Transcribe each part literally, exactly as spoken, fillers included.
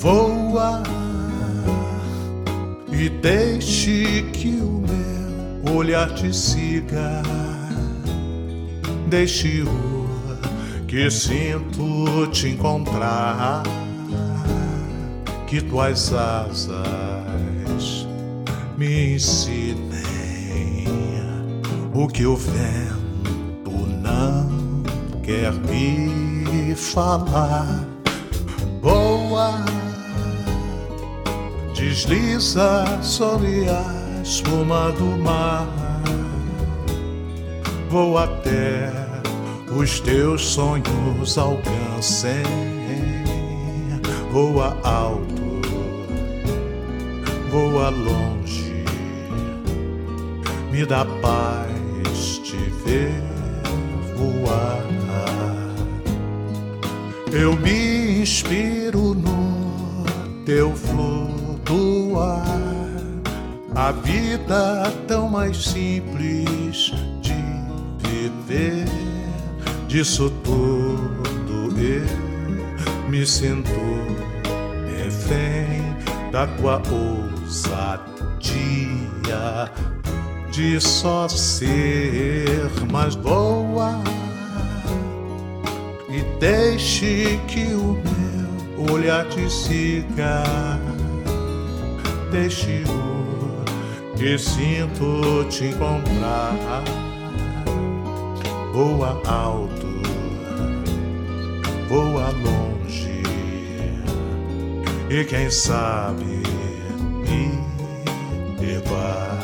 Voa e deixe que o meu olhar te siga. Deixe-o que sinto te encontrar, que tuas asas me ensinem o que o vento não quer me falar. Voa, desliza sobre a espuma do mar. Vou até os teus sonhos alcancem. Voa alto, voa longe, me dá paz te ver voar. Eu me inspiro no teu flutuar, a vida tão mais simples de viver. Disso tudo eu me sinto refém da tua ousadia de só ser. Mas voa e deixe que o meu olhar te siga. Deixe-o que sinto te encontrar. Voa alto, voa longe, e quem sabe me levar.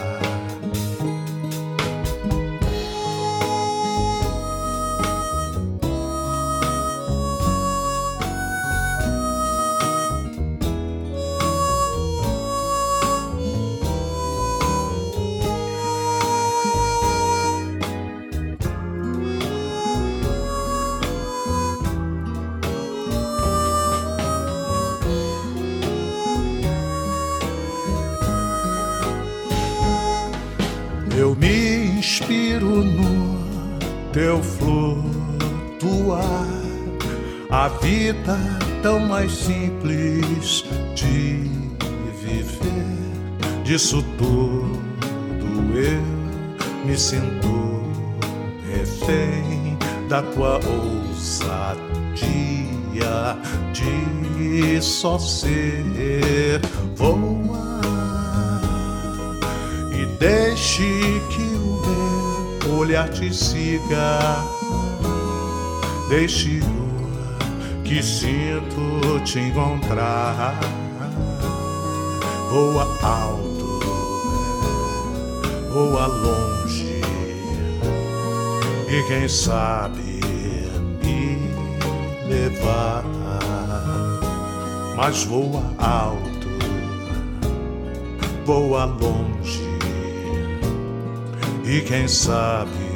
Eu me inspiro no teu flutuar, a vida tão mais simples de viver. Disso tudo eu me sinto refém da tua ousadia de só ser. Voa e deixe que o meu olhar te siga. Deixe-o que sinto te encontrar. Voa alto, voa longe, e quem sabe me levar. Mas voa alto, voa longe, e quem sabe